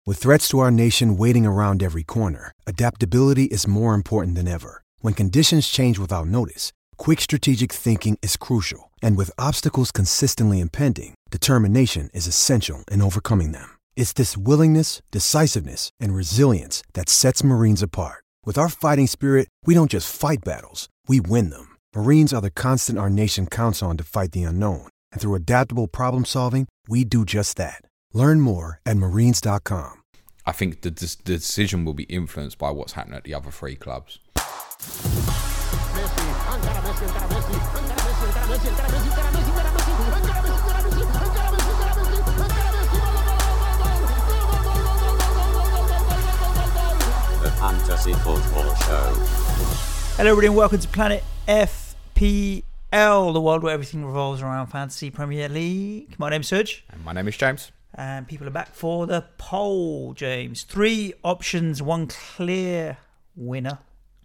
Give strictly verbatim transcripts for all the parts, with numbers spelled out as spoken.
With threats to our nation waiting around every corner, adaptability is more important than ever. When conditions change without notice, quick strategic thinking is crucial. And with obstacles consistently impending, determination is essential in overcoming them. It's this willingness, decisiveness, and resilience that sets Marines apart. With our fighting spirit, we don't just fight battles, we win them. Marines are the constant our nation counts on to fight the unknown. And through adaptable problem solving, we do just that. Learn more at marines dot com. I think the, the decision will be influenced by what's happening at the other three clubs. The Fantasy Football Show. Hello everybody and welcome to Planet F P L, the world where everything revolves around Fantasy Premier League. My name's Serge. And my name is James. And people are back for the poll, James. Three options, one clear winner.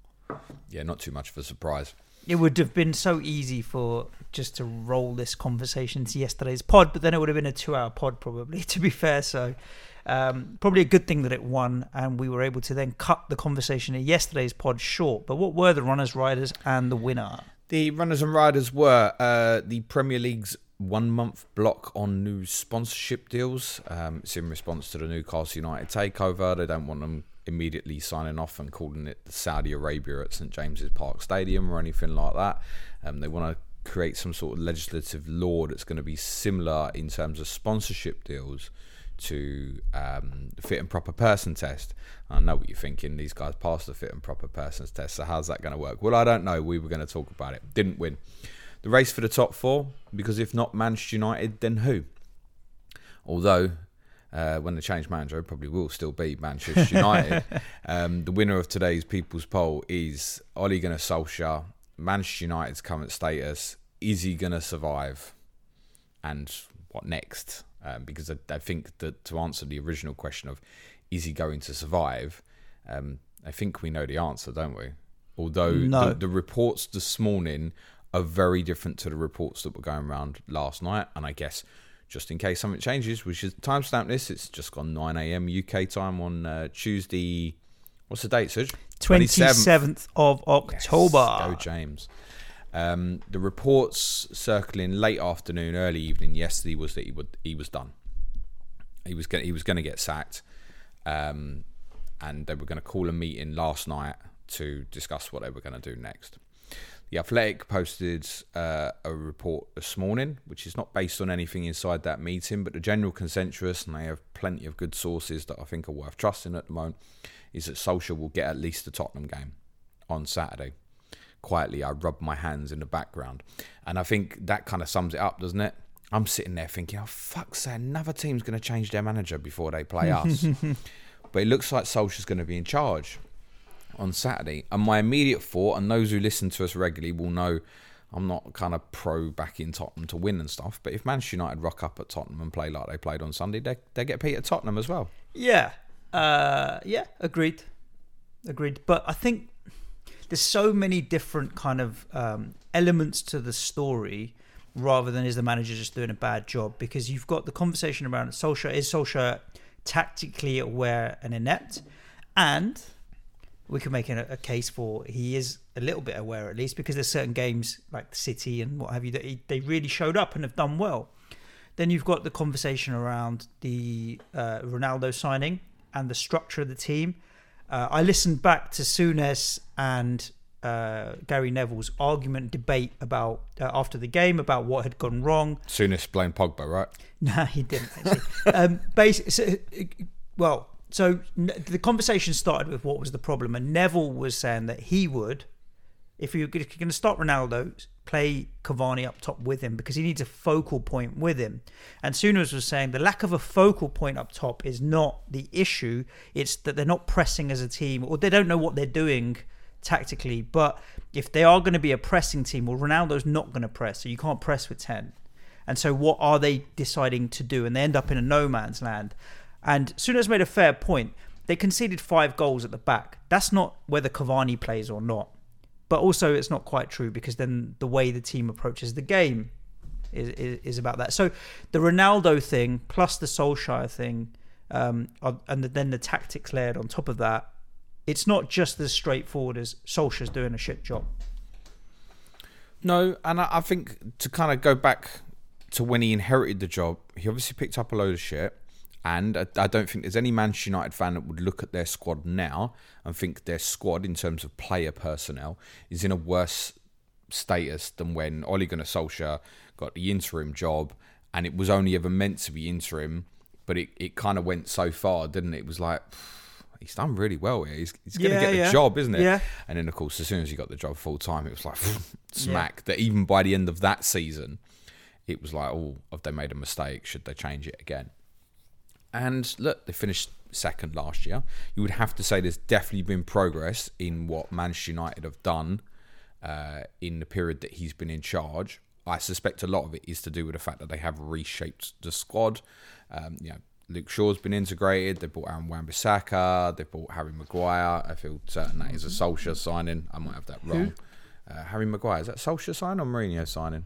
Yeah, not too much of a surprise. It would have been so easy for just to roll this conversation to yesterday's pod, but then it would have been a two-hour pod probably, to be fair. So um, probably a good thing that it won, and we were able to then cut the conversation in yesterday's pod short. But what were the runners, riders, and the winner? The runners and riders were uh, the Premier League's one-month block on new sponsorship deals. Um, it's in response to the Newcastle United takeover. They don't want them immediately signing off and calling it Saudi Arabia at St James's Park Stadium or anything like that. Um, they want to create some sort of legislative law that's going to be similar in terms of sponsorship deals to um, the fit and proper person test. I know what you're thinking. These guys passed the fit and proper persons test, so how's that going to work? Well, I don't know. We were going to talk about it. Didn't win. The race for the top four, because if not Manchester United, then who? Although, uh, when they change manager, it probably will still be Manchester United. um, the winner of today's People's Poll is Ole Gunnar Solskjaer. Manchester United's current status, is he going to survive? And what next? Um, because I, I think that to answer the original question of, is he going to survive? Um, I think we know the answer, don't we? Although no. the, the reports this morning are very different to the reports that were going around last night. And I guess just in case something changes, we should timestamp this. It's just gone nine a.m. U K time on uh, Tuesday. What's the date, Serge? twenty-seventh of October. Yes, go James. Um, the reports circling late afternoon, early evening yesterday was that he would he was done. He was gonna, he was going to get sacked, um, and they were going to call a meeting last night to discuss what they were going to do next. The Athletic posted uh, a report this morning, which is not based on anything inside that meeting, but the general consensus, and they have plenty of good sources that I think are worth trusting at the moment, is that Solskjaer will get at least the Tottenham game on Saturday. Quietly, I rub my hands in the background. And I think that kind of sums it up, doesn't it? I'm sitting there thinking, oh, fuck's sake, another team's going to change their manager before they play us. But it looks like Solskjaer's going to be in charge on Saturday. And my immediate thought, and those who listen to us regularly will know I'm not kind of pro backing Tottenham to win and stuff, but if Manchester United rock up at Tottenham and play like they played on Sunday, they they get beat at Tottenham as well. Yeah. Uh, yeah, agreed. Agreed. But I think there's so many different kind of um, elements to the story rather than is the manager just doing a bad job, because you've got the conversation around Solskjaer. Is Solskjaer tactically aware and inept? And we can make a, a case for he is a little bit aware, at least, because there's certain games like the City and what have you that he, they really showed up and have done well. Then you've got the conversation around the uh, Ronaldo signing and the structure of the team. Uh, I listened back to Souness and uh, Gary Neville's argument debate about uh, after the game about what had gone wrong. Souness blamed Pogba, right? No, he didn't actually. um, basically, so, well, so the conversation started with what was the problem, and Neville was saying that he would, if you're going to start Ronaldo, play Cavani up top with him because he needs a focal point with him. And Souness was saying the lack of a focal point up top is not the issue. It's that they're not pressing as a team, or they don't know what they're doing tactically. But if they are going to be a pressing team, well, Ronaldo's not going to press, so you can't press with ten. And so what are they deciding to do? And they end up in a no man's land. And Souness made a fair point. They conceded five goals at the back. That's not whether Cavani plays or not. But also it's not quite true, because then the way the team approaches the game is, is, is about that. So the Ronaldo thing plus the Solskjaer thing um, and then the tactics layered on top of that, it's not just as straightforward as Solskjaer's doing a shit job. No, and I, I think to kind of go back to when he inherited the job, he obviously picked up a load of shit. And I, I don't think there's any Manchester United fan that would look at their squad now and think their squad, in terms of player personnel, is in a worse status than when Ole Gunnar Solskjaer got the interim job, and it was only ever meant to be interim, but it, it kind of went so far, didn't it? It was like, he's done really well here. He's, he's going to Yeah, get the yeah. job, isn't it? Yeah. And then, of course, as soon as he got the job full time, it was like, smack. Yeah. That even by the end of that season, it was like, oh, have they made a mistake? Should they change it again? And look, they finished second last year. You would have to say there's definitely been progress in what Manchester United have done uh, in the period that he's been in charge. I suspect a lot of it is to do with the fact that they have reshaped the squad. Um, you know, Luke Shaw's been integrated. They bought Aaron Wan-Bissaka. They bought Harry Maguire. I feel certain that is a Solskjaer signing. I might have that wrong. Uh, Harry Maguire, is that Solskjaer signing or Mourinho signing?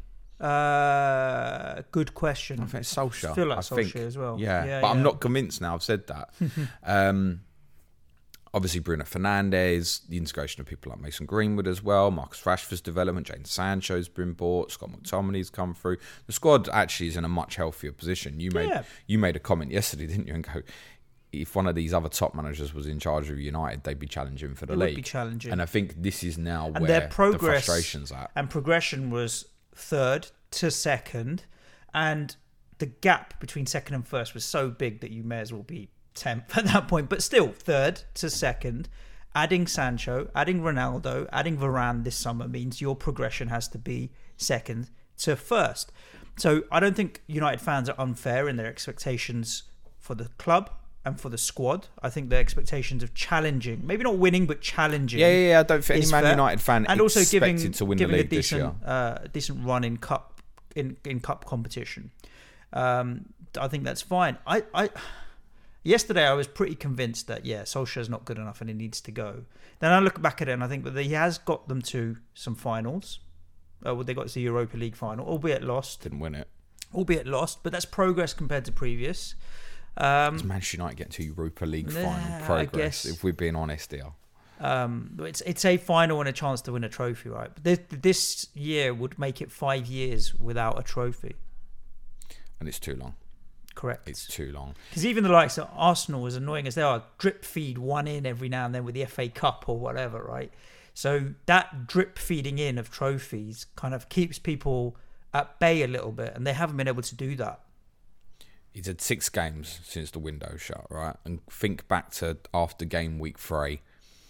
Uh, good question. I think it's Solskjaer. I feel like I Solskjaer think. as well. Yeah, Yeah, but I'm yeah. not convinced now. I've said that. um, obviously, Bruno Fernandes, the integration of people like Mason Greenwood as well, Marcus Rashford's development, Jadon Sancho's been bought, Scott McTominay's come through. The squad actually is in a much healthier position. You made Yeah. you made a comment yesterday, didn't you? And go, if one of these other top managers was in charge of United, they'd be challenging for the It league. would be challenging. And I think this is now And where their progress the frustration's at. and progression was third to second, and the gap between second and first was so big that you may as well be tenth at that point. But still, third to second, adding Sancho, adding Ronaldo, adding Varane this summer means your progression has to be second to first. So I don't think United fans are unfair in their expectations for the club and for the squad. I think their expectations of challenging, maybe not winning, but challenging. Yeah, yeah, yeah. I don't think any is Man fair. United fan and also expected giving, to win giving the a league this year. decent, uh, decent run in cup in, in cup competition. Um, I think that's fine. I, I yesterday I was pretty convinced that yeah, Solskjaer's not good enough and he needs to go. Then I look back at it and I think that he has got them to some finals. Uh, well, they got to the Europa League final, albeit lost, Didn't win it. albeit lost, but that's progress compared to previous. Um, Does Manchester United get to Europa League Nah, final I progress? guess- If we're being honest here. Um, but it's it's a final and a chance to win a trophy, right? But this, this year would make it five years without a trophy. And it's too long. Correct. It's too long. Because even the likes of Arsenal, as annoying as they are, drip feed one in every now and then with the F A Cup or whatever, right? So that drip feeding in of trophies kind of keeps people at bay a little bit, and they haven't been able to do that. He's had six games since the window shut, right? And think back to after game week three.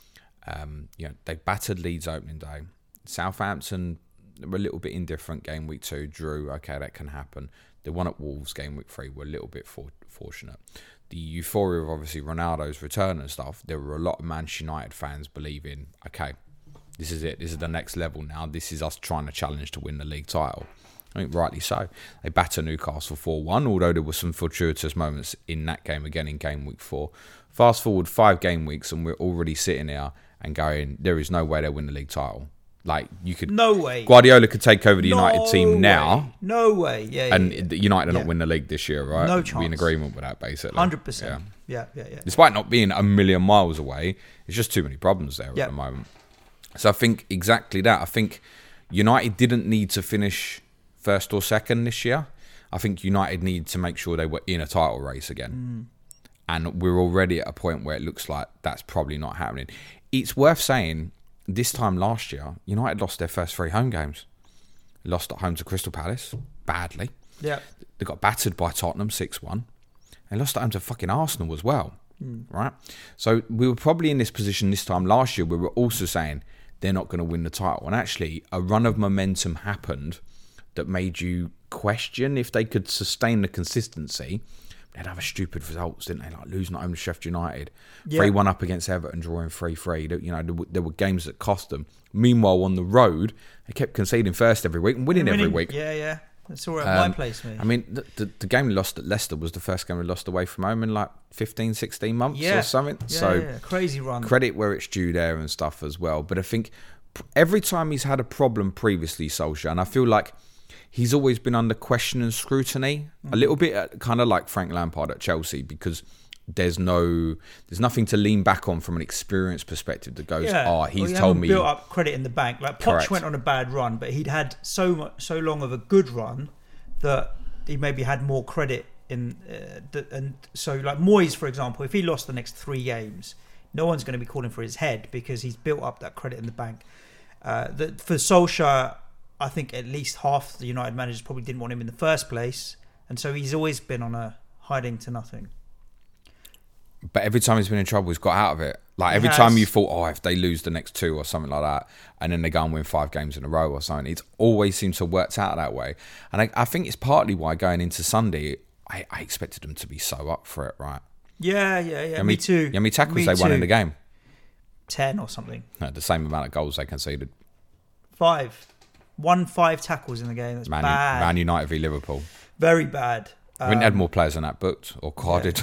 Um, you know, they battered Leeds opening day. Southampton were a little bit indifferent game week two. Drew, okay, that can happen. They won at Wolves game week three. Were a little bit for, fortunate. The euphoria of obviously Ronaldo's return and stuff. There were a lot of Manchester United fans believing, okay, this is it. This is the next level now. This is us trying to challenge to win the league title. I think rightly so. They batter Newcastle four one, although there were some fortuitous moments in that game again in game week four. Fast forward five game weeks and we're already sitting here and going, there is no way they'll win the league title. Like, you could... No way. Guardiola could take over the United No team now. way. No way. Yeah, yeah, And yeah. the United are Yeah. not win the league this year, right? No We're in chance. agreement with that, basically. one hundred percent. Yeah, yeah, yeah. Despite not being a million miles away, it's just too many problems there Yeah. at the moment. So I think exactly that. I think United didn't need to finish first or second this year. I think United need to make sure they were in a title race again. Mm. And we're already at a point where it looks like that's probably not happening. It's worth saying, this time last year, United lost their first three home games. Lost at home to Crystal Palace, badly. Yeah. They got battered by Tottenham six one. They lost at home to fucking Arsenal as well. Mm. Right? So we were probably in this position this time last year where we were also saying they're not going to win the title. And actually, a run of momentum happened that made you question if they could sustain the consistency. They'd have a stupid results, didn't they? Like losing at home to Sheffield United, Yeah. three one up against Everton, drawing three three. You know, there were, there were games that cost them. Meanwhile, on the road, they kept conceding first every week and winning, every Winning- week. Yeah, yeah. That's all right. Um, my place, mate. I mean, the, the, the game we lost at Leicester was the first game we lost away from home in like fifteen, sixteen months yeah. or something. Yeah, so yeah, crazy run. credit where it's due there and stuff as well. But I think p- every time he's had a problem previously, Solskjaer, and I feel like he's always been under question and scrutiny, mm. a little bit uh, kind of like Frank Lampard at Chelsea, because there's no, there's nothing to lean back on from an experience perspective that goes, Yeah. oh, Well, he's you told haven't me. built up credit in the bank. Like Poch Correct. went on a bad run, but he'd had so much, so long of a good run that he maybe had more credit in. Uh, the, and so, like Moyes, for example, if he lost the next three games, no one's going to be calling for his head because he's built up that credit in the bank. Uh, the, for Solskjaer, I think at least half the United managers probably didn't want him in the first place, and so he's always been on a hiding to nothing. But every time he's been in trouble, he's got out of it. Like every He time has. you thought, oh, if they lose the next two or something like that, and then they go and win five games in a row or something, it's always seems to have worked out that way. And I, I think it's partly why going into Sunday, I, I expected them to be so up for it, right? Yeah, yeah, yeah. How Me many- too. How many tackles Me they won in too. the game? Ten or something. No, the same amount of goals they conceded. Five. One five tackles in the game. That's Man, bad. Man United v Liverpool. Very bad. I think they had Um, more players than that booked or carded.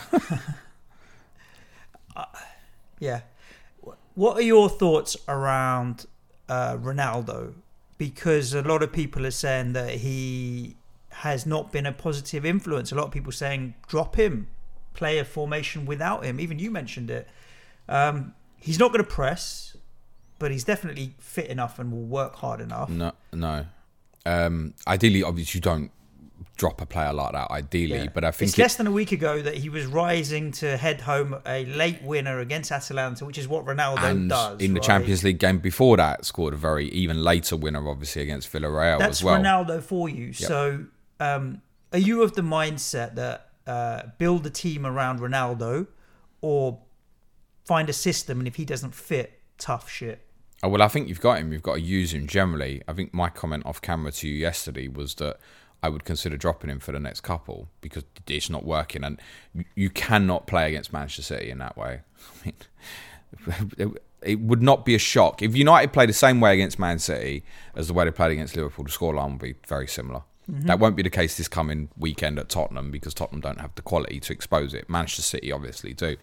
Yeah. What are your thoughts around uh, Ronaldo? Because a lot of people are saying that he has not been a positive influence. A lot of people saying drop him, play a formation without him. Even you mentioned it. Um, he's not going to press, but he's definitely fit enough and will work hard enough. no, no. Um, ideally, obviously, you don't drop a player like that. Ideally, Yeah. but I think it's it- less than a week ago that he was rising to head home a late winner against Atalanta, which is what Ronaldo and does. in the right? Champions League game before that, scored a very even later winner, obviously against Villarreal That's as well. Ronaldo for you. So, um, are you of the mindset that uh, build a team around Ronaldo, or find a system, and if he doesn't fit, tough shit? Oh, well, I think you've got him. You've got to use him generally. I think my comment off camera to you yesterday was that I would consider dropping him for the next couple because it's not working, and you cannot play against Manchester City in that way. I mean, it would not be a shock if United played the same way against Man City as the way they played against Liverpool. The scoreline would be very similar. Mm-hmm. That won't be the case this coming weekend at Tottenham because Tottenham don't have the quality to expose it. Manchester City obviously do.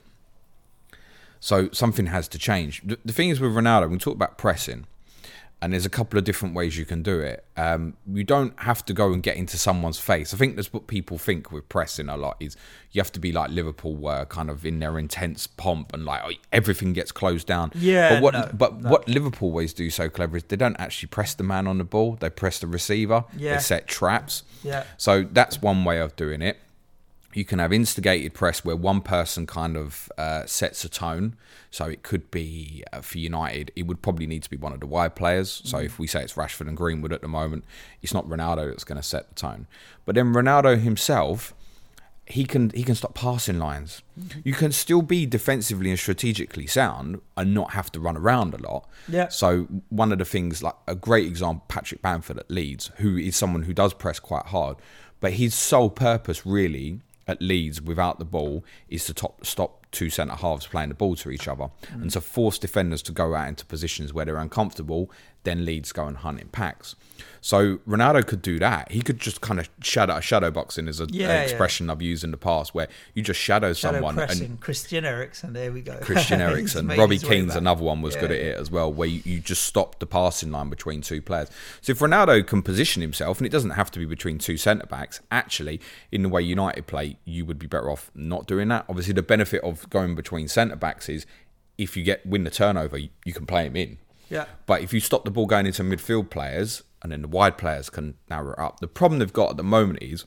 So something has to change. The, the thing is with Ronaldo, we talk about pressing, and there's a couple of different ways you can do it. Um, you don't have to go and get into someone's face. I think that's what people think with pressing a lot is you have to be like Liverpool were, kind of in their intense pomp and like oh, everything gets closed down. Yeah, But what no, but no. what Liverpool always do so clever is they don't actually press the man on the ball. They press the receiver. Yeah. They set traps. Yeah. So that's one way of doing it. You can have instigated press where one person kind of uh, sets a tone. So it could be, uh, for United, it would probably need to be one of the wide players. So if we say it's Rashford and Greenwood at the moment, it's not Ronaldo that's going to set the tone. But then Ronaldo himself, he can he can stop passing lines. You can still be defensively and strategically sound and not have to run around a lot. Yeah. So one of the things, like a great example, Patrick Bamford at Leeds, who is someone who does press quite hard, but his sole purpose really at Leeds without the ball is to top, stop two centre halves playing the ball to each other mm. and to force defenders to go out into positions where they're uncomfortable. Then Leeds go and hunt in packs. So Ronaldo could do that. He could just kind of shadow shadow boxing is a, Yeah, an expression yeah. I've used in the past where you just shadow, Shadow someone pressing. and Christian Eriksen, there we go. Christian He's Eriksen, made Robbie his way Keane's back. another one was Yeah, good at yeah. it as well, where you, you just stop the passing line between two players. So if Ronaldo can position himself, and it doesn't have to be between two centre backs, actually, in the way United play, you would be better off not doing that. Obviously, the benefit of going between centre backs is if you get win the turnover, you, you can play him in. Yeah. But if you stop the ball going into midfield players, and then the wide players can narrow it up. The problem they've got at the moment is,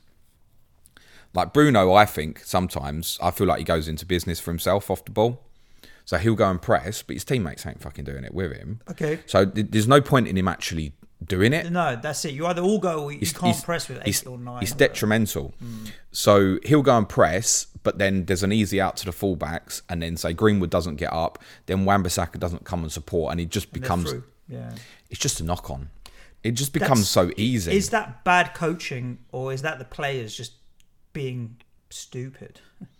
like Bruno, I think sometimes, I feel like he goes into business for himself off the ball. So he'll go and press, but his teammates ain't fucking doing it with him. Okay. So th- there's no point in him actually doing it. No, that's it. You either all go or you It's- can't it's- press with eight it's, or nine. It's or detrimental. Mm. So he'll go and press, but then there's an easy out to the fullbacks, and then say Greenwood doesn't get up, then Wan-Bissaka doesn't come and support, and it just and they're becomes, through. Yeah. it's just a knock on. It just becomes That's- so easy. Is that bad coaching, or is that the players just being stupid?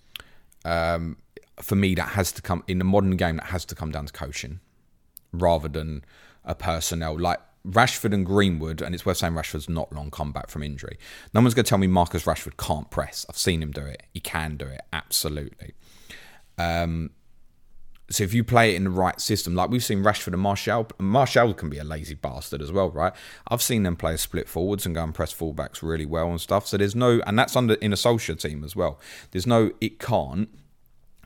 Um, for me, that has to come in the modern game. That has to come down to coaching, rather than a personnel like Rashford and Greenwood. And it's worth saying Rashford's not long come back from injury. No one's going to tell me Marcus Rashford can't press. I've seen him do it. He can do it absolutely. Um, so if you play it in the right system, like we've seen Rashford and Martial, Martial can be a lazy bastard as well, right? I've seen them play split forwards and go and press fullbacks really well and stuff. So there's no, and that's under in a Solskjaer team as well. There's no, it can't.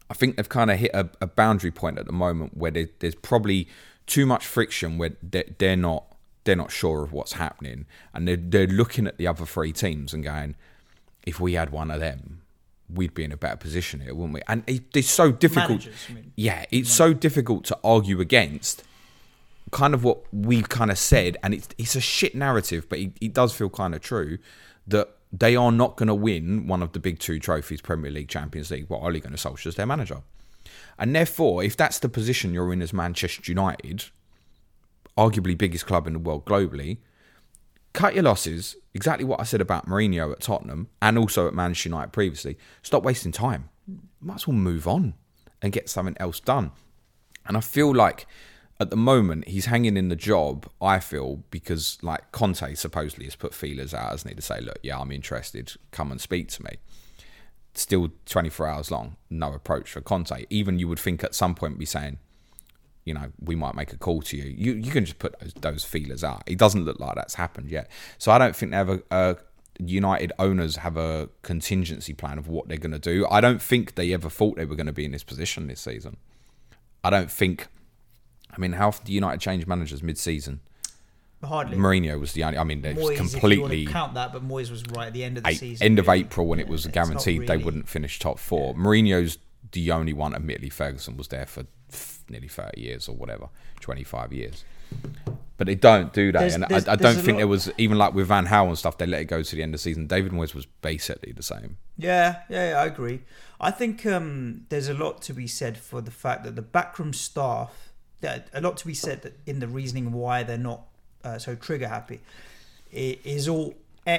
I think they've kind of hit a, a boundary point at the moment where there, there's probably too much friction where they're, they're not they're not sure of what's happening, and they're they're looking at the other three teams and going, if we had one of them, we'd be in a better position here, wouldn't we? And it, it's so difficult. Managers, I mean. Yeah, it's so difficult to argue against kind of what we've kind of said, and it's it's a shit narrative, but it, it does feel kind of true that they are not going to win one of the big two trophies, Premier League, Champions League, while Ole Gunnar Solskjaer's their manager. And therefore, if that's the position you're in as Manchester United, arguably biggest club in the world globally, cut your losses, exactly what I said about Mourinho at Tottenham and also at Manchester United previously. Stop wasting time. Might as well move on and get something else done. And I feel like at the moment, he's hanging in the job, I feel, because like Conte supposedly has put feelers out, hasn't he, to say, look, yeah, I'm interested, come and speak to me. Still twenty-four hours long, no approach for Conte. Even you would think at some point be saying, you know, we might make a call to you. You you can just put those, those feelers out. It doesn't look like that's happened yet. So I don't think they have a, a United owners have a contingency plan of what they're going to do. I don't think they ever thought they were going to be in this position this season. I don't think... I mean, how often do United change managers mid-season? Hardly. Mourinho was the only... I mean, they're Moyes, completely... If you want to count that, but Moyes was right at the end of the eight, season. End of really. April when yeah, it was it's guaranteed really, they wouldn't finish top four. Yeah. Mourinho's the only one. Admittedly, Ferguson was there for nearly thirty years or whatever, twenty-five years. But they don't do that. There's, and there's, I, I don't think lot... there was... Even like with Van Gaal and stuff, they let it go to the end of the season. David Moyes was basically the same. Yeah, yeah, yeah I agree. I think um, there's a lot to be said for the fact that the backroom staff... a lot to be said in the reasoning why they're not uh, so trigger happy. It is all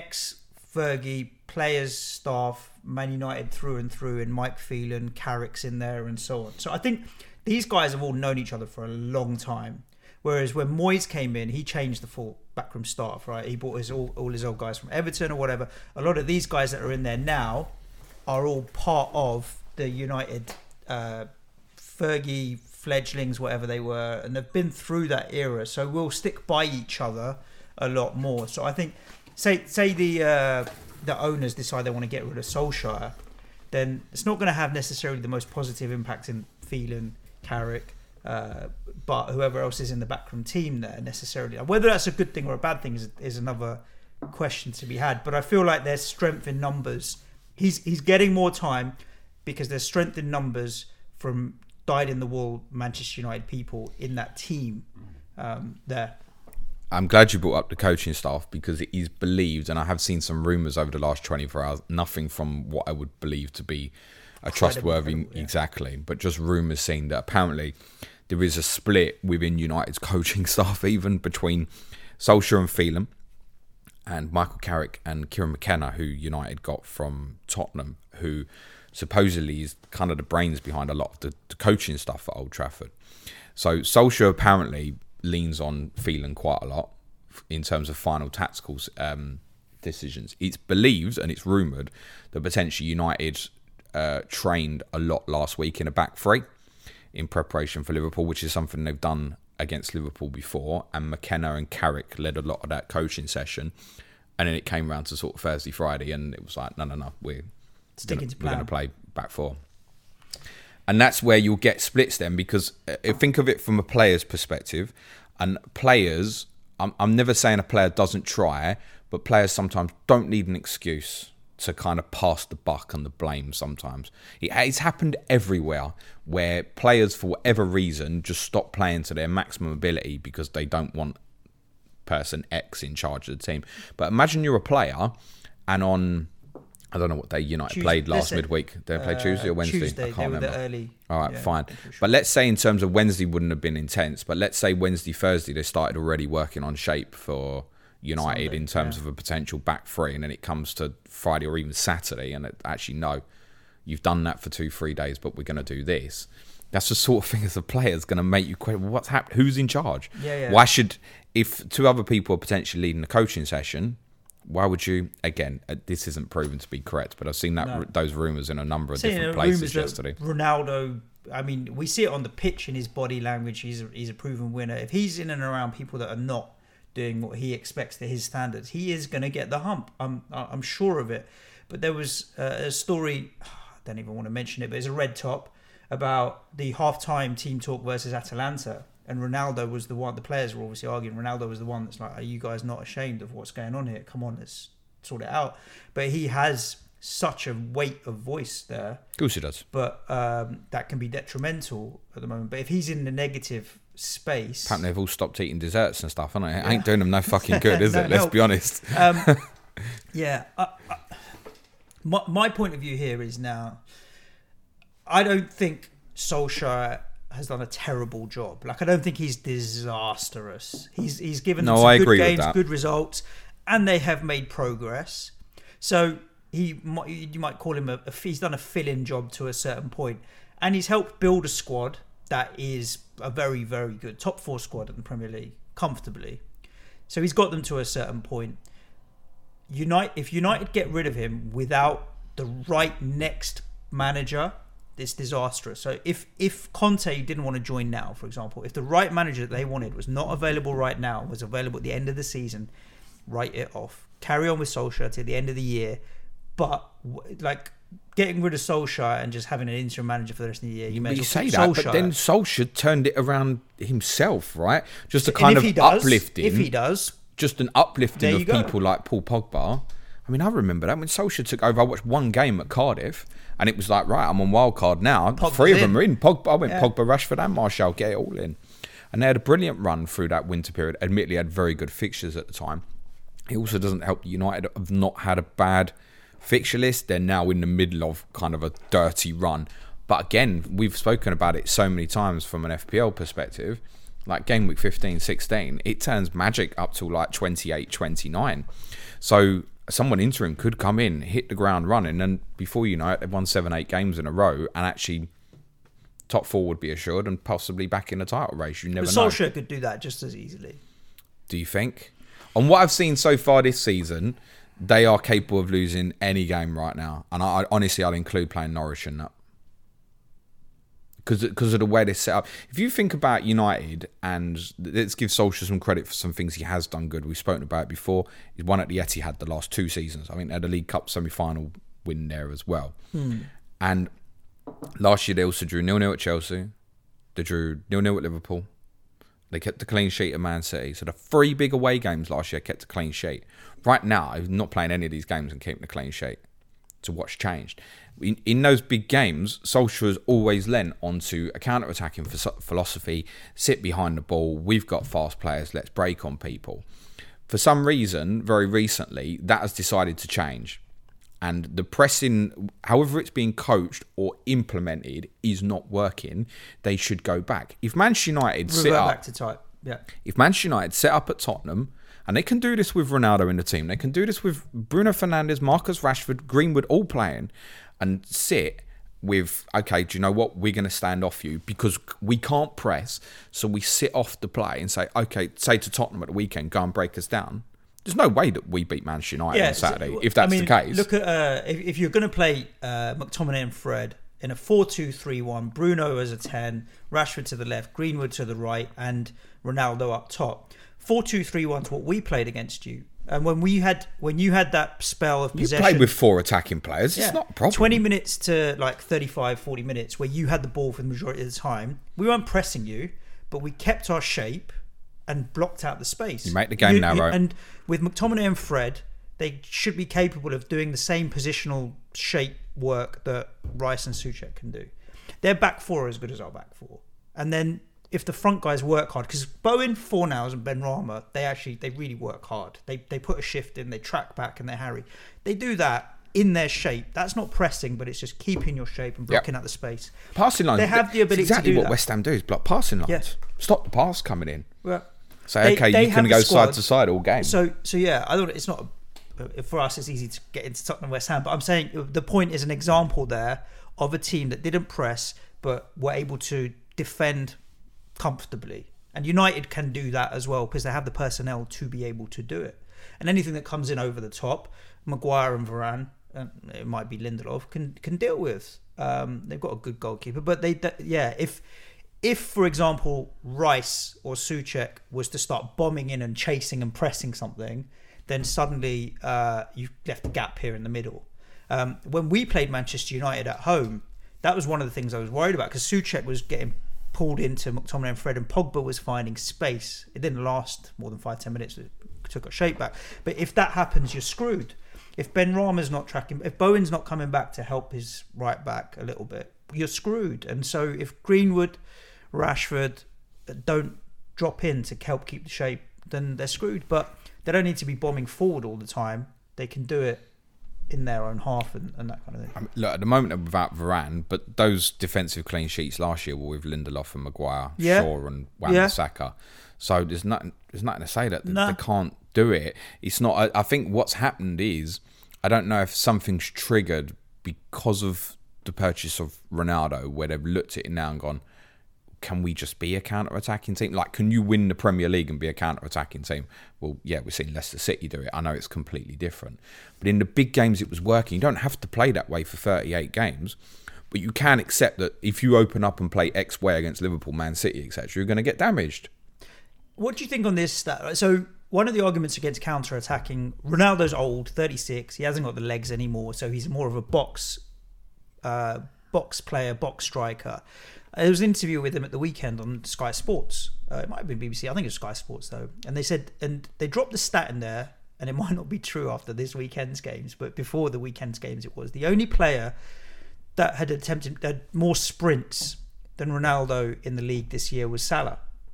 ex-Fergie players, staff, Man United through and through, and Mike Phelan, Carrick's in there, and so on. So I think these guys have all known each other for a long time. Whereas when Moyes came in, he changed the full backroom staff, right? He brought his all, all his old guys from Everton or whatever. A lot of these guys that are in there now are all part of the United uh, Fergie fledglings, whatever they were, and they've been through that era, so we'll stick by each other a lot more. So I think, say say the uh, the owners decide they want to get rid of Solskjaer, then it's not going to have necessarily the most positive impact in Phelan, Carrick, uh, but whoever else is in the backroom team there necessarily. Whether that's a good thing or a bad thing is, is another question to be had. But I feel like there's strength in numbers. He's he's getting more time because there's strength in numbers from dyed-in-the-wool Manchester United people in that team um, there. I'm glad you brought up the coaching staff because it is believed, and I have seen some rumours over the last twenty-four hours, nothing from what I would believe to be a trustworthy, credible, yeah. exactly, but just rumours saying that apparently there is a split within United's coaching staff, even between Solskjaer and Phelan, and Michael Carrick and Kieran McKenna, who United got from Tottenham, who supposedly is kind of the brains behind a lot of the, the coaching stuff at Old Trafford. So Solskjaer apparently leans on Phelan quite a lot in terms of final tactical um, decisions. It's believed and it's rumoured that potentially United uh, trained a lot last week in a back three in preparation for Liverpool, which is something they've done against Liverpool before, and McKenna and Carrick led a lot of that coaching session, and then it came around to sort of Thursday, Friday, and it was like, no, no, no, we're Stick gonna, to we're going to play back four. And that's where you'll get splits then, because uh, think of it from a player's perspective, and players, I'm, I'm never saying a player doesn't try, but players sometimes don't need an excuse to kind of pass the buck and the blame sometimes. It, it's happened everywhere where players, for whatever reason, just stop playing to their maximum ability because they don't want person X in charge of the team. But imagine you're a player and on... I don't know what day United Tuesday, played last midweek. Did they play uh, Tuesday or Wednesday? Tuesday, I can't they were remember. Early, All right, yeah, fine. sure. But let's say in terms of Wednesday wouldn't have been intense, but let's say Wednesday, Thursday, they started already working on shape for United Sunday, in terms yeah. of a potential back three, and then it comes to Friday or even Saturday, and it, actually, no, you've done that for two, three days, but we're going to do this. That's the sort of thing as a player is going to make you question, well, what's happened? Who's in charge? Yeah, yeah. Why should, if two other people are potentially leading the coaching session, why would you, again, uh, this isn't proven to be correct, but I've seen that no. r- those rumours in a number of Seeing different places that yesterday. Ronaldo, I mean, we see it on the pitch in his body language. He's a, he's a proven winner. If he's in and around people that are not doing what he expects to his standards, he is going to get the hump. I'm I'm sure of it. But there was uh, a story, I don't even want to mention it, but it's a red top. about the halftime team talk versus Atalanta, and Ronaldo was the one. The players were obviously arguing. Ronaldo was the one that's like, "Are you guys not ashamed of what's going on here? Come on, let's sort it out." But he has such a weight of voice there. Of course he does. But um, that can be detrimental at the moment. But if he's in the negative space, apparently they've all stopped eating desserts and stuff, haven't they? It ain't doing them no fucking good, is no, it? Let's no. be honest. Um, yeah. I, I, my, my point of view here is now, I don't think Solskjaer has done a terrible job. Like, I don't think he's disastrous. He's he's given them No, some I good agree with games, that. good results, and they have made progress. So he might, you might call him a, a he's done a fill-in job to a certain point, and he's helped build a squad that is a very, very good top four squad in the Premier League comfortably. So he's got them to a certain point. United, if United get rid of him without the right next manager, it's disastrous. So if if Conte didn't want to join now, for example, if the right manager that they wanted was not available right now, was available at the end of the season, write it off. Carry on with Solskjaer to the end of the year. But like getting rid of Solskjaer and just having an interim manager for the rest of the year, you may You as well say keep that, Solskjaer. but then Solskjaer turned it around himself, right? Just a And kind if of he does, uplifting. If he does, just an uplifting There of you go. people like Paul Pogba. I mean, I remember that when Solskjaer took over. I watched one game at Cardiff, and it was like, right, I'm on wild card now. Pogba's Three of in. them are in. Pogba, I went Yeah. Pogba, Rashford, and Martial. Get it all in, and they had a brilliant run through that winter period. Admittedly, had very good fixtures at the time. It also doesn't help that United have not had a bad fixture list. They're now in the middle of kind of a dirty run. But again, we've spoken about it so many times from an F P L perspective. Like game week fifteen, sixteen, it turns magic up to like twenty-eight, twenty-nine. So someone interim could come in, hit the ground running, and before you know it, they've won seven, eight games in a row, and actually top four would be assured and possibly back in the title race. You never but know. Solskjaer could do that just as easily. Do you think? On what I've seen so far this season, they are capable of losing any game right now. And I, I honestly, I'll include playing Norwich in that. Because of the way they're set up. If you think about United, and let's give Solskjaer some credit for some things he has done good. We've spoken about it before. He's won at the Etihad the last two seasons. I think they had a League Cup semi-final win there as well. Hmm. And last year they also drew nil nil at Chelsea. They drew nil nil at Liverpool. They kept the clean sheet at Man City. So the three big away games last year kept a clean sheet. Right now, I'm not playing any of these games and keeping the clean sheet. So what's changed? In, in those big games, Solskjaer's always lent onto a counter-attacking philosophy, sit behind the ball, we've got fast players, let's break on people. For some reason, very recently, that has decided to change. And the pressing, however it's being coached or implemented, is not working. They should go back. If Manchester United sit Revert up, back to type. Yeah. if Manchester United set up at Tottenham, and they can do this with Ronaldo in the team, they can do this with Bruno Fernandes, Marcus Rashford, Greenwood all playing, and sit with, okay, do you know what? We're going to stand off you because we can't press. So we sit off the play and say, okay, say to Tottenham at the weekend, go and break us down. There's no way that we beat Manchester United on Saturday, so, if that's I mean, the case. Look at uh, if, if you're going to play uh, McTominay and Fred in a four two three one, Bruno as a ten, Rashford to the left, Greenwood to the right, and Ronaldo up top. four two three one is what we played against you. And when we had when you had that spell of you possession, played with four attacking players. yeah, It's not a problem. twenty minutes to like thirty-five, forty minutes where you had the ball for the majority of the time. We weren't pressing you, but we kept our shape and blocked out the space. You make the game narrow. And with McTominay and Fred, they should be capable of doing the same positional shape work that Rice and Souček can do. Their back four are as good as our back four. And then if the front guys work hard, because Bowen, Fornals and Benrahma, they actually, they really work hard. They they put a shift in, they track back and they harry. They do that in their shape. That's not pressing, but it's just keeping your shape and blocking Yep. out the space. Passing lines. They have the ability it's exactly to do what that. West Ham do is block passing lines. Yeah. Stop the pass coming in. Well, Say, they- okay, they you have can the go squad. side to side all game. So, so yeah, I don't. It's not a, for us. It's easy to get into Tottenham, West Ham, but I'm saying the point is an example there of a team that didn't press but were able to defend comfortably. And United can do that as well because they have the personnel to be able to do it. And anything that comes in over the top, Maguire and Varane, and it might be Lindelof, can can deal with. Um, they've got a good goalkeeper, but they, that, yeah, if. If, for example, Rice or Souček was to start bombing in and chasing and pressing something, then suddenly uh, you've left a gap here in the middle. Um, when we played Manchester United at home, that was one of the things I was worried about, because Souček was getting pulled into McTominay and Fred, and Pogba was finding space. It didn't last more than five ten minutes. It took a shape back. But if that happens, you're screwed. If Benrahma's not tracking, if Bowen's not coming back to help his right back a little bit, you're screwed. And so if Greenwood, Rashford don't drop in to help keep the shape, then they're screwed. But they don't need to be bombing forward all the time. They can do it in their own half and, and that kind of thing. I mean, look, at the moment they're without Varane, but those defensive clean sheets last year were with Lindelof and Maguire, yeah. Shaw and Wan-Bissaka. Yeah. So there's nothing, there's nothing to say that they, no. they can't do it. It's not. I, I think what's happened is, I don't know if something's triggered because of the purchase of Ronaldo, where they've looked at it now and gone, can we just be a counter-attacking team? Like, can you win the Premier League and be a counter-attacking team? Well, yeah, we've seen Leicester City do it. I know it's completely different. But in the big games, it was working. You don't have to play that way for thirty-eight games. But you can accept that if you open up and play X way against Liverpool, Man City, et cetera, you're going to get damaged. What do you think on this stat? So one of the arguments against counter-attacking, Ronaldo's old, thirty-six. He hasn't got the legs anymore, so he's more of a box uh, box player, box striker. There was an interview with him at the weekend on Sky Sports. Uh, it might have been B B C. I think it was Sky Sports, though. And they said, and they dropped the stat in there, and it might not be true after this weekend's games, but before the weekend's games it was. The only player that had attempted had more sprints than Ronaldo in the league this year was Salah.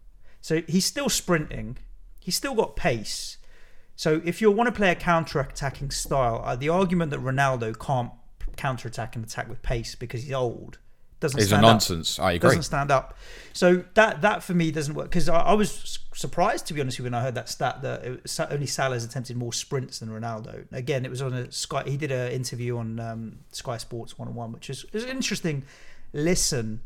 So he's still sprinting. He's still got pace. So if you want to play a counter-attacking style, uh, the argument that Ronaldo can't counter-attack and attack with pace because he's old doesn't it's stand a nonsense. up. I agree. Doesn't stand up. So that that for me doesn't work, because I, I was surprised, to be honest with you, when I heard that stat that it, only Salah's attempted more sprints than Ronaldo. Again, it was on a Sky. He did an interview on um, Sky Sports one oh one, which is, is an interesting listen,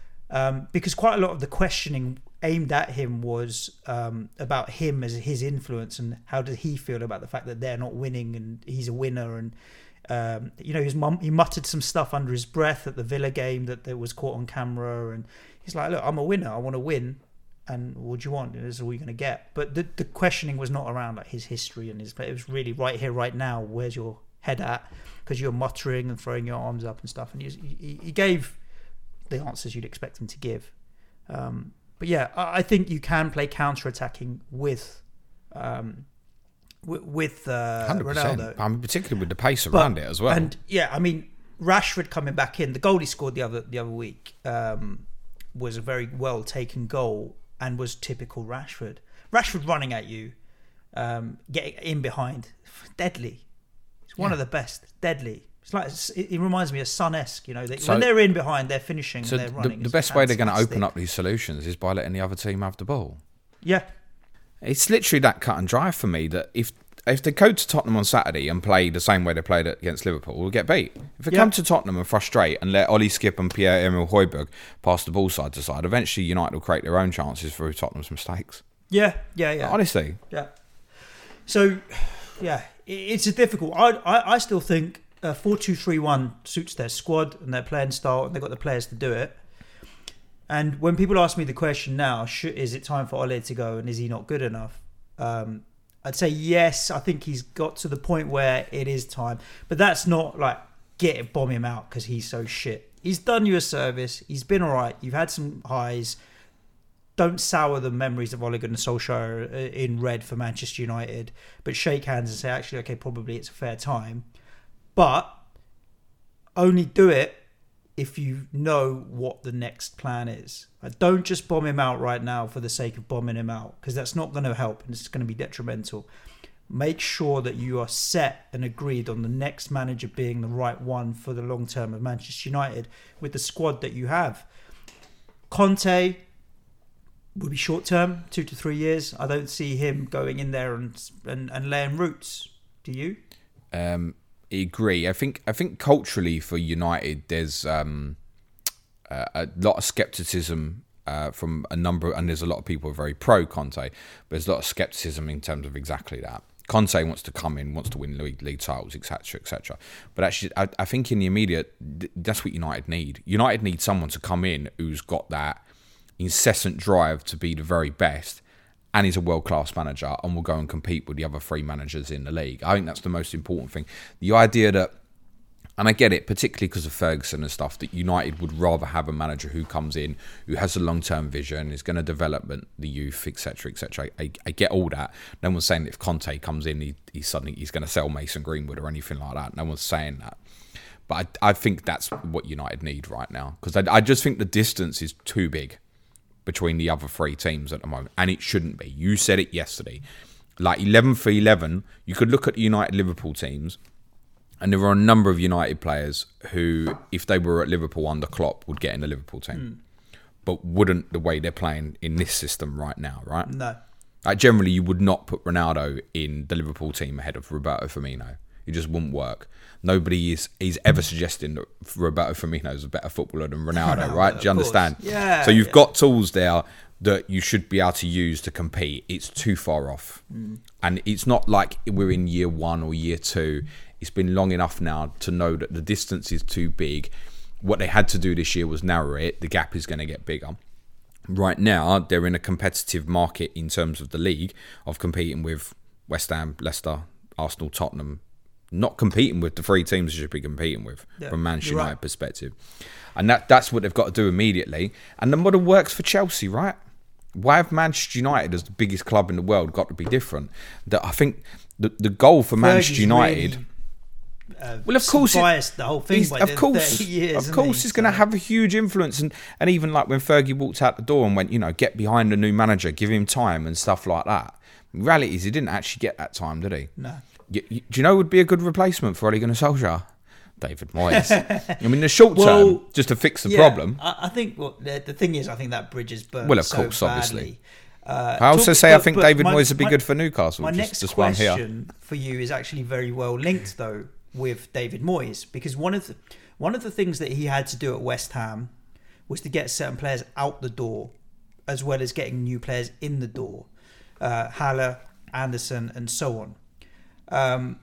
um, because quite a lot of the questioning aimed at him was um, about him as his influence and how does he feel about the fact that they're not winning and he's a winner. And Um, you know, his mum, he muttered some stuff under his breath at the Villa game that there was caught on camera, and he's like, "Look, I'm a winner. I want to win, and what do you want? This is all you're going to get." But the, the questioning was not around like his history and his. It was really right here, right now. Where's your head at? Because you're muttering and throwing your arms up and stuff. And he, he, he gave the answers you'd expect him to give. Um, but yeah, I, I think you can play counter-attacking with. Um, with uh, Ronaldo. I mean, particularly with the pace around but, it as well. And yeah, I mean, Rashford coming back in, the goal he scored the other the other week um, was a very well taken goal and was typical Rashford. Rashford running at you, um, getting in behind, deadly. It's one yeah. of the best, deadly. It's like it reminds me of Son-esque, you know. They, so, when they're in behind, they're finishing. So and they're running. The, the best fantastic. way they're going to open up these solutions is by letting the other team have the ball. Yeah. It's literally that cut and dry for me that if if they go to Tottenham on Saturday and play the same way they played against Liverpool, we'll get beat. If they yeah. come to Tottenham and frustrate and let Ollie Skip and Pierre-Emile Højbjerg pass the ball side to side, eventually United will create their own chances through Tottenham's mistakes. Yeah, yeah, yeah. Honestly. Yeah. So, yeah, it's a difficult... I I, I still think uh, four two three one suits their squad and their playing style, and they've got the players to do it. And when people ask me the question now, should, is it time for Ole to go and is he not good enough? Um, I'd say yes. I think he's got to the point where it is time. But that's not like get it, bomb him out because he's so shit. He's done you a service. He's been all right. You've had some highs. Don't sour the memories of Ole Gunnar Solskjaer in red for Manchester United. But shake hands and say, actually, okay, probably it's a fair time. But only do it if you know what the next plan is. Like, don't just bomb him out right now for the sake of bombing him out, because that's not going to help and it's going to be detrimental. Make sure that you are set and agreed on the next manager being the right one for the long term of Manchester United with the squad that you have. Conte will be short term, two to three years. I don't see him going in there and and, and laying roots. Do you? Um I agree. I think I think culturally for United, there's um, uh, a lot of scepticism uh, from a number, and there's a lot of people who are very pro Conte, but there's a lot of scepticism in terms of exactly that. Conte wants to come in, wants to win league, league titles, et cetera, et cetera. But actually, I, I think in the immediate, that's what United need. United need someone to come in who's got that incessant drive to be the very best, and he's a world-class manager and will go and compete with the other three managers in the league. I think that's the most important thing. The idea that And I get it, particularly because of Ferguson and stuff, that United would rather have a manager who comes in, who has a long-term vision, is going to develop the youth, et cetera, et cetera. I, I get all that. No one's saying if Conte comes in, he, he suddenly he's going to sell Mason Greenwood or anything like that. No one's saying that. But I, I think that's what United need right now. Because I, I just think the distance is too big between the other three teams at the moment. And it shouldn't be. You said it yesterday. Like eleven for eleven, you could look at the United-Liverpool teams, and there are a number of United players who, if they were at Liverpool under Klopp, would get in the Liverpool team. Mm. But wouldn't the way they're playing in this system right now, right? No. Like generally, you would not put Ronaldo in the Liverpool team ahead of Roberto Firmino. It just wouldn't work. Nobody is is ever suggesting that Roberto Firmino is a better footballer than Ronaldo, No, right? Do you understand? Yeah. So you've yeah. got tools there that you should be able to use to compete. It's too far off. Mm. And it's not like we're in year one or year two. It's been long enough now to know that the distance is too big. What they had to do this year was narrow it. The gap is going to get bigger. Right now, they're in a competitive market in terms of the league of competing with West Ham, Leicester, Arsenal, Tottenham. Not competing with the three teams they should be competing with yeah, from Manchester United right. perspective. And that that's what they've got to do immediately. And the model works for Chelsea, right? Why have Manchester United as the biggest club in the world got to be different? That I think the the goal for Manchester United... Really, uh, well, of course, biased the whole thing. By of course, years, of course, he? it's going to so. have a huge influence, and, and even like when Fergie walked out the door and went, you know, get behind the new manager, give him time and stuff like that. The reality is, he didn't actually get that time, did he? No. You, you, do you know who would be a good replacement for Ole Gunnar Solskjaer? David Moyes. I mean, the short term, well, just to fix the yeah, problem. I, I think well, the, the thing is, I think that bridge is burnt. Well, of so course, badly. obviously. Uh, I also talk, say but, I think David my, Moyes would be my, good for Newcastle. My just, next just question for you is actually very well linked, though, with David Moyes, because one of the one of the things that he had to do at West Ham was to get certain players out the door, as well as getting new players in the door, uh, Haller, Anderson, and so on. Um,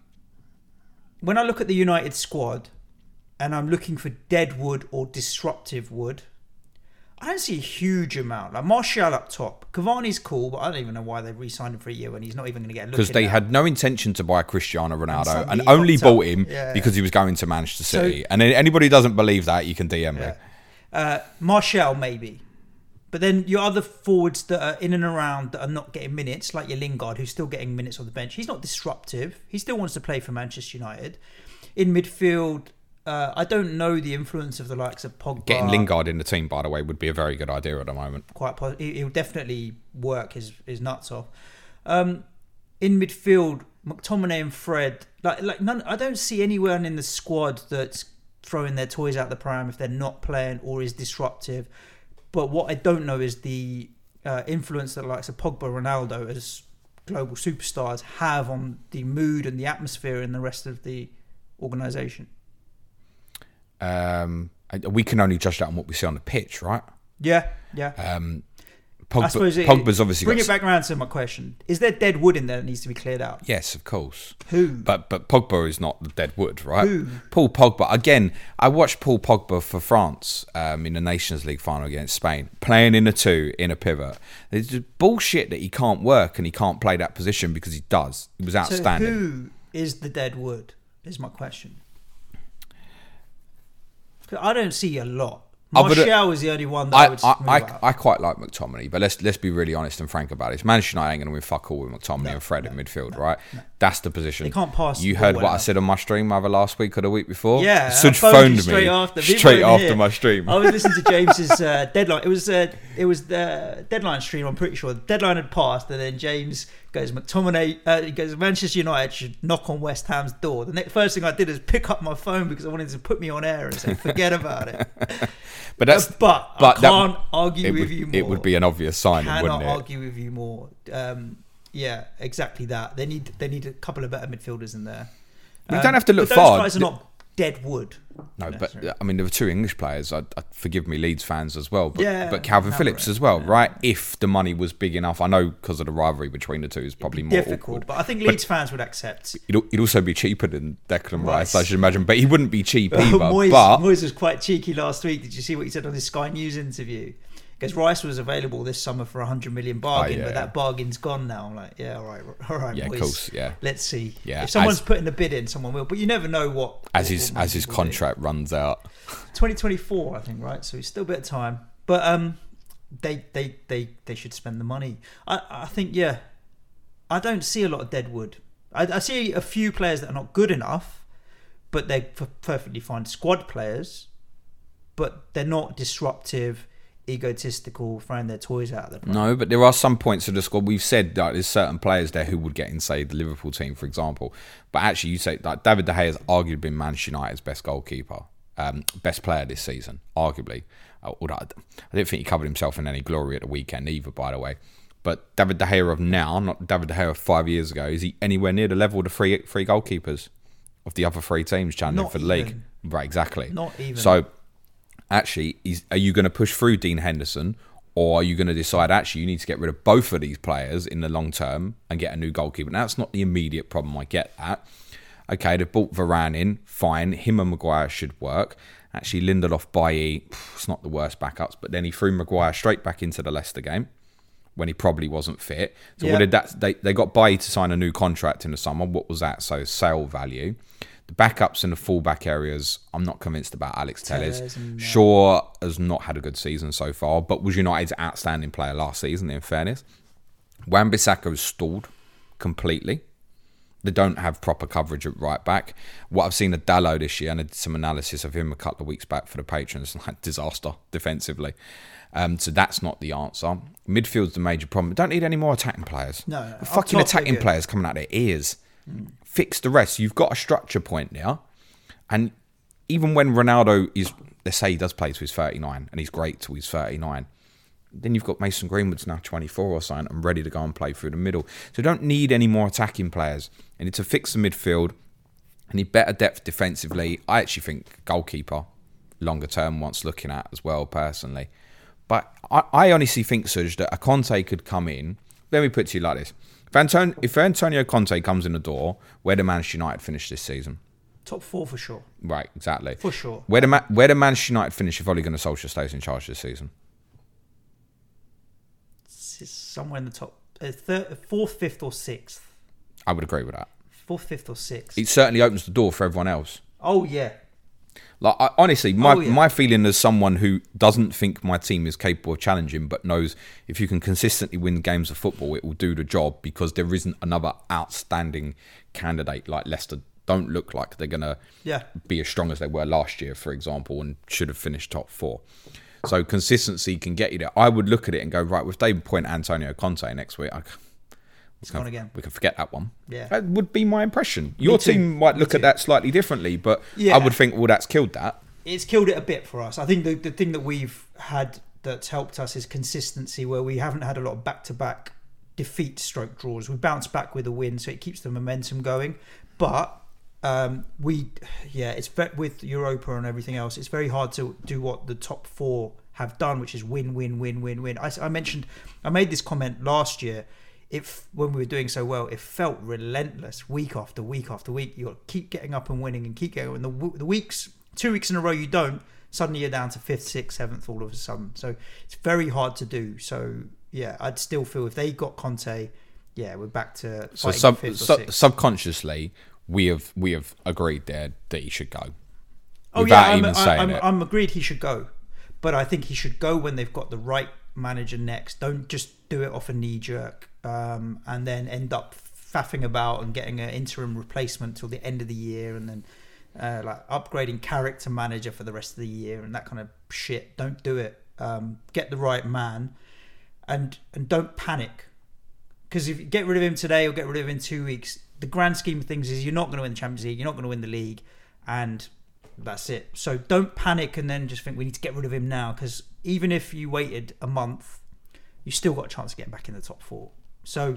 when I look at the United squad, and I'm looking for dead wood or disruptive wood, I don't see a huge amount. Like Martial up top. Cavani's cool, but I don't even know why they re-signed him for a year when he's not even going to get a look. Because they at. had no intention to buy Cristiano Ronaldo and, and only bought up. him yeah. because he was going to Manchester City. So, and anybody who doesn't believe that, you can D M yeah. me. Uh, Martial, maybe. But then your other forwards that are in and around that are not getting minutes, like your Lingard, who's still getting minutes on the bench. He's not disruptive. He still wants to play for Manchester United. In midfield... Uh, I don't know the influence of the likes of Pogba. Getting Lingard in the team, by the way, would be a very good idea at the moment. Quite, pos- he'll definitely work his, his nuts off. Um, in midfield, McTominay and Fred, like like none. I don't see anyone in the squad that's throwing their toys out the pram if they're not playing or is disruptive. But what I don't know is the uh, influence that the likes of Pogba, Ronaldo as global superstars have on the mood and the atmosphere in the rest of the organisation. Um, we can only judge that on what we see on the pitch, right? Yeah, yeah. Um, Pogba, I suppose it, Pogba's obviously bring got it back around to my question: is there dead wood in there that needs to be cleared out? Yes, of course. Who? But but Pogba is not the dead wood, right? Who? Paul Pogba. Again, I watched Paul Pogba for France um, in the Nations League final against Spain, playing in a two in a pivot. It's just bullshit that he can't work and he can't play that position because he does. He was outstanding. So who is the dead wood? Is my question. I don't see a lot. Martial is the only one that I, I would I, move I, out. I quite like McTominay, but let's let's be really honest and frank about it. Manchester United ain't going to win fuck all with McTominay No, and Fred no, in midfield, no, right? no. That's the position. They can't pass You the heard ball what well I said on my stream either last week or the week before? Yeah, Suj I phoned phoned you straight me after, straight after here. my stream. I was listening to James's uh, deadline. It was uh, it was the deadline stream. I'm pretty sure the deadline had passed, and then James goes McTominay. Uh, he goes Manchester United should knock on West Ham's door. The next first thing I did is pick up my phone because I wanted to put me on air and say forget about it. But that's uh, but, but I can't that, argue with would, you more. It would be an obvious sign, Cannot wouldn't it? argue with you more. Um, yeah, exactly that. They need they need a couple of better midfielders in there. We um, don't have to look but far. Those guys are not dead wood. No, but I mean, there were two English players. I, I forgive me, Leeds fans as well. But, Yeah, but Calvin Calvert, Phillips as well, yeah. right? If the money was big enough, I know because of the rivalry between the two is probably more Difficult, awkward. but I think But Leeds fans would accept. It'd, it'd also be cheaper than Declan Rice, Rice. I should imagine. But he wouldn't be cheap either. Moyes, but Moyes was quite cheeky last week. Did you see what he said on his Sky News interview? Because Rice was available this summer for a hundred million bargain, Oh, yeah, but yeah. that bargain's gone now. I'm like, yeah, all right, all right, Yeah, of boys. course, yeah. Let's see. Yeah, If someone's as- putting a bid in, someone will. But you never know what. As what- his what as his Mendes will do. contract runs out. twenty twenty-four, I think, right? So it's still a bit of time. But um, they they they they should spend the money. I I think yeah. I don't see a lot of deadwood. I, I see a few players that are not good enough, but they're f- perfectly fine squad players. But they're not disruptive, egotistical, throwing their toys out there. No, but there are some points of the squad. We've said that there's certain players there who would get in, say, the Liverpool team, for example. But actually, you say like David De Gea has arguably been Manchester United's best goalkeeper, um, best player this season, arguably. Uh, although I I didn't think he covered himself in any glory at the weekend either, by the way. But David De Gea of now, not David De Gea of five years ago, is he anywhere near the level of the three three goalkeepers of the other three teams challenging Not for the league? even. Right, exactly. Not even. So, actually, is, are you going to push through Dean Henderson, or are you going to decide actually you need to get rid of both of these players in the long term and get a new goalkeeper? Now, that's not the immediate problem. I get that. Okay, they've brought Varane in, fine. Him and Maguire should work. Actually, Lindelof, Bailly, it's not the worst backups, but then he threw Maguire straight back into the Leicester game when he probably wasn't fit. So Yeah. what did that? They they got Bailly to sign a new contract in the summer. What was that? So sale value. The backups in the fullback areas, I'm not convinced about Alex Telles. Telles and, uh, Shaw has not had a good season so far, but was United's outstanding player last season, in fairness. Wan-Bissaka's stalled completely. They don't have proper coverage at right back. What I've seen of Dalot this year, and I did some analysis of him a couple of weeks back for the patrons, like disaster defensively. Um, so that's not the answer. Midfield's the major problem. We don't need any more attacking players. No, no. Up Fucking top, attacking they're good. players coming out their ears. Mm. Fix the rest. You've got a structure point there. And even when Ronaldo is, let's say he does play to his thirty-nine, and he's great till he's thirty-nine, then you've got Mason Greenwood's now twenty-four or something and ready to go and play through the middle. So you don't need any more attacking players. And need to fix the midfield. I need better depth defensively. I actually think goalkeeper, longer term, wants looking at as well, personally. But I, I honestly think, Suj, that a Conte could come in. Let me put it to you like this. If, Anton, if Antonio Conte comes in the door, where do Manchester United finish this season? Top four for sure. Right, exactly. For sure. Where do, Ma- where do Manchester United finish if Ole Gunnar Solskjaer stays in charge this season? It's somewhere in the top, uh, third, fourth, fifth, or sixth. I would agree with that. Fourth, fifth, or sixth. It certainly opens the door for everyone else. Oh yeah. Like I, honestly, my Oh, yeah. my feeling as someone who doesn't think my team is capable of challenging, but knows if you can consistently win games of football, it will do the job because there isn't another outstanding candidate like Leicester. Don't look like they're gonna Yeah. be as strong as they were last year, for example, and should have finished top four. So consistency can get you there. I would look at it and go, right, with David Point, Antonio Conte next week, I, It's gone again. we can forget that one. Yeah. That would be my impression. Your too. team might Me look too. at that slightly differently, but Yeah. I would think, well, that's killed that. It's killed it a bit for us. I think the, the thing that we've had that's helped us is consistency, where we haven't had a lot of back-to-back defeat stroke draws. We bounce back with a win, so it keeps the momentum going. But um, we, yeah, it's ve- with Europa and everything else, it's very hard to do what the top four have done, which is win, win, win, win, win. I, I mentioned, I made this comment last year. If when we were doing so well, it felt relentless week after week after week. You got to keep getting up and winning and keep going. And the, w- the weeks, two weeks in a row, you don't. Suddenly you're down to fifth, sixth, seventh all of a sudden. So it's very hard to do. So yeah, I'd still feel if they got Conte, yeah, we're back to So fighting sub, fifth or sub, sixth. subconsciously, we have we have agreed there that he should go. Oh without yeah, I'm, even saying I'm, it. I'm agreed he should go, but I think he should go when they've got the right manager next. Don't just do it off a knee jerk um, and then end up faffing about and getting an interim replacement till the end of the year, and then uh, like upgrading character manager for the rest of the year and that kind of shit. Don't do it. Um, get the right man, and and don't panic, because if you get rid of him today or get rid of him in two weeks, the grand scheme of things is you're not going to win the Champions League, you're not going to win the league, and that's it. So don't panic and then just think we need to get rid of him now, because even if you waited a month, you still got a chance of getting back in the top four. So,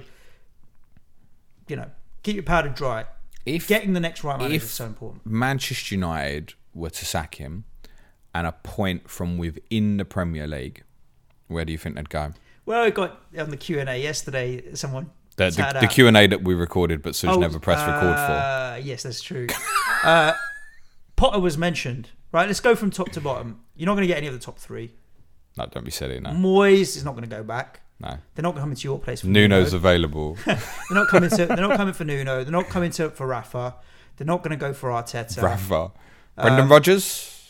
you know, keep your powder dry. If Getting the next right manager if is so important. Manchester United were to sack him and appoint from within the Premier League, where do you think they'd go? Well, I got on the Q and A yesterday, someone The, sat the, the out. Q and A that we recorded, but Suj Oh, never pressed record for. uh, Yes, that's true. uh, Potter was mentioned, right? Let's go from top to bottom. You're not going to get any of the top three. No, don't be silly, no. Moyes is not going to go back. No. They're not going to come to your place for Nuno's Nuno. available. they're not coming to. They're not coming for Nuno. They're not coming to for Rafa. They're not going to go for Arteta. Rafa. Brendan Um, Rodgers?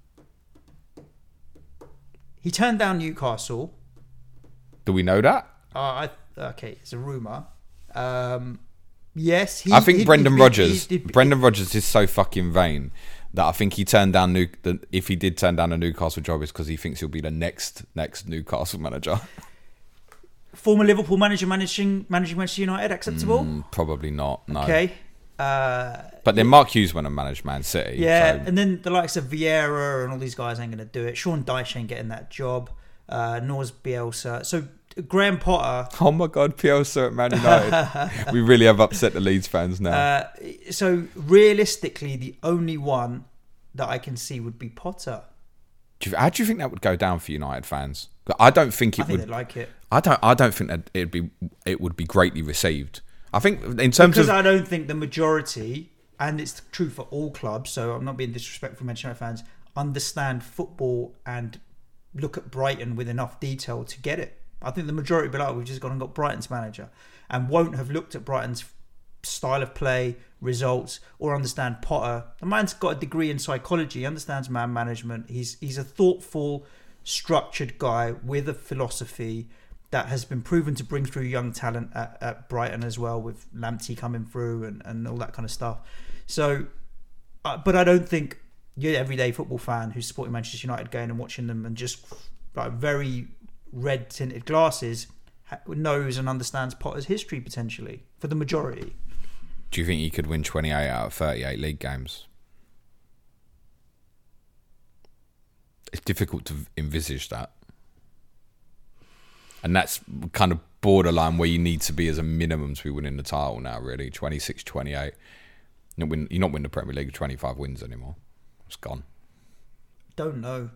He turned down Newcastle. Do we know that? Uh, I okay, it's a rumor. Um, yes, he, I think he- Brendan he- Rodgers. he- he- Brendan Rodgers is so fucking vain that I think he turned down New. The, if he did turn down a Newcastle job, it's because he thinks he'll be the next next Newcastle manager. Former Liverpool manager managing managing Manchester United acceptable? Mm, probably not. No. Okay. Uh, But then Mark Hughes went and managed Man City. yeah, so- and then the likes of Vieira and all these guys ain't going to do it. Sean Dyche ain't getting that job. Uh, nor's Bielsa. So Graham Potter. Oh my God, Bielsa at Man United. We really have upset the Leeds fans now. Uh, so realistically, the only one that I can see would be Potter. do you, how do you think that would go down for United fans? I don't think it I think would. they like it. I don't. I don't think that it'd be. It would be greatly received. I think in terms Because of. I don't think the majority, and it's true for all clubs, so I'm not being disrespectful to Manchester United fans, understand football and look at Brighton with enough detail to get it. I think the majority will be like, we've just gone and got Brighton's manager, and won't have looked at Brighton's style of play, results, or understand Potter. The man's got a degree in psychology, he understands man management. He's he's a thoughtful, structured guy with a philosophy that has been proven to bring through young talent at, at Brighton as well, with Lamptey coming through and, and all that kind of stuff. So, uh, but I don't think your everyday football fan who's supporting Manchester United going and watching them and just like very red tinted glasses knows and understands Potter's history potentially for the majority. Do you think he could win twenty-eight out of thirty-eight league games? It's difficult to envisage that. And that's kind of borderline where you need to be as a minimum to be winning the title now, really. twenty-six, twenty-eight. You're not, win, you're not winning the Premier League with twenty-five wins anymore. It's gone. Don't know.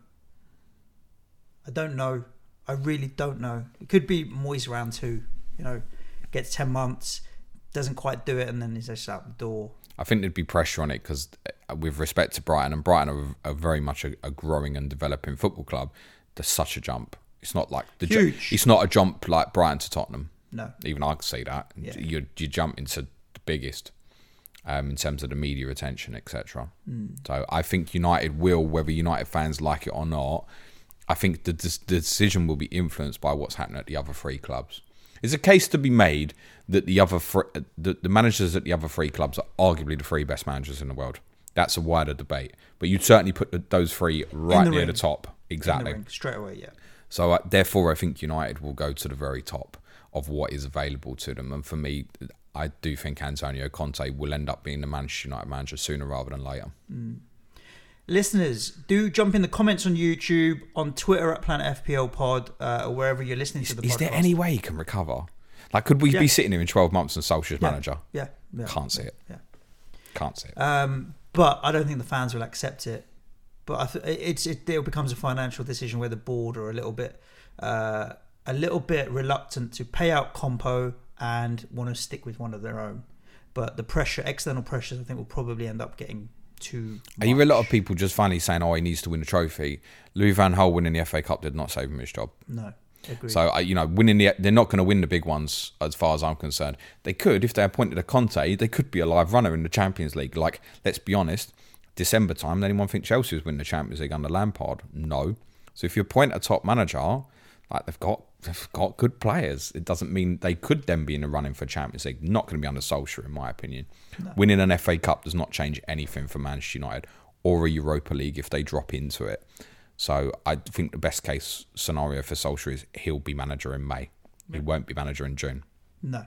I don't know. I really don't know. It could be Moyes round two. You know, gets ten months, doesn't quite do it, and then he's just out the door. I think there'd be pressure on it because, with respect to Brighton, and Brighton are, are very much a, a growing and developing football club, there's such a jump. It's not like the ju- Huge. It's not a jump like Brighton to Tottenham. No. Even I can see that. Yeah. You you jump into the biggest um, in terms of the media attention, et cetera. Mm. So I think United will, whether United fans like it or not, I think the, the decision will be influenced by what's happening at the other three clubs. There's a case to be made that the other fr- the, the managers at the other three clubs are arguably the three best managers in the world. That's a wider debate, but you'd certainly put the, those three right the near ring. the top. Exactly. In the ring, straight away, yeah. So uh, therefore, I think United will go to the very top of what is available to them. And for me, I do think Antonio Conte will end up being the Manchester United manager sooner rather than later. Mm. Listeners, do jump in the comments on YouTube, on Twitter at Planet F P L Pod, uh, or wherever you're listening Is, to the is podcast. there any way he can recover? Like, could we Yeah. be sitting here in twelve months and Solskjaer's Yeah. manager? Yeah, yeah. Can't see it. Yeah. Can't see it. Um, but I don't think the fans will accept it. But I th- it's it, it becomes a financial decision where the board are a little bit uh, a little bit reluctant to pay out Compo and want to stick with one of their own. But the pressure, external pressures, I think will probably end up getting too I hear a lot of people just finally saying, "Oh, he needs to win a trophy." Louis van Gaal winning the F A Cup did not save him his job. No, agreed. So uh, you know, winning the they're not going to win the big ones as far as I'm concerned. They could if they appointed a Conte, they could be a live runner in the Champions League. Like, let's be honest, December time, anyone think Chelsea was winning the Champions League under Lampard? No. So if you appoint a top manager, like they've got they've got good players, it doesn't mean they could then be in the running for Champions League. Not going to be under Solskjaer, in my opinion. No. Winning an F A Cup does not change anything for Manchester United or a Europa League if they drop into it. So I think the best case scenario for Solskjaer is he'll be manager in May. He won't be manager in June. No.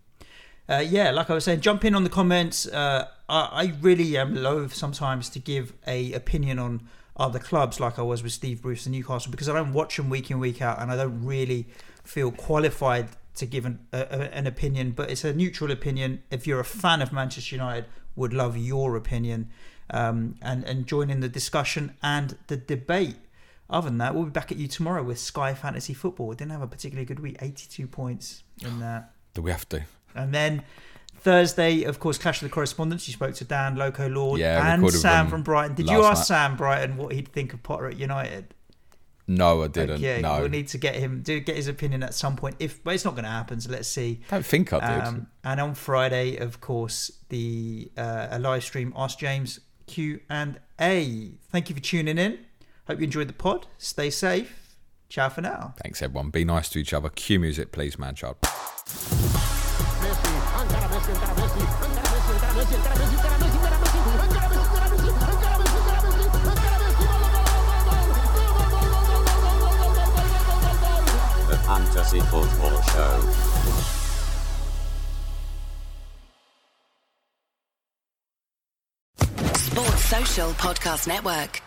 Uh, yeah, like I was saying, jump in on the comments. Uh, I, I really am loath sometimes to give a opinion on other clubs like I was with Steve Bruce and Newcastle, because I don't watch them week in, week out, and I don't really feel qualified to give an, a, an opinion. But it's a neutral opinion. If you're a fan of Manchester United, would love your opinion, um, and, and join in the discussion and the debate. Other than that, we'll be back at you tomorrow with Sky Fantasy Football. We didn't have a particularly good week, eighty-two points in that. Do we have to? And then Thursday, of course, Clash of the Correspondents. You spoke to Dan, Loco Lord, yeah, and Sam from Brighton. Did you ask night. Sam Brighton what he'd think of Potter at United? No, I didn't. Okay, no. we'll need to get him, do get his opinion at some point. If, but it's not going to happen, so let's see. I don't think I did. Um, and on Friday, of course, the uh, a live stream, Ask James Q and A. Thank you for tuning in. Hope you enjoyed the pod. Stay safe. Ciao for now. Thanks, everyone. Be nice to each other. Cue music, please, man child. The Fantasy Football Show. Sports Social Podcast Network.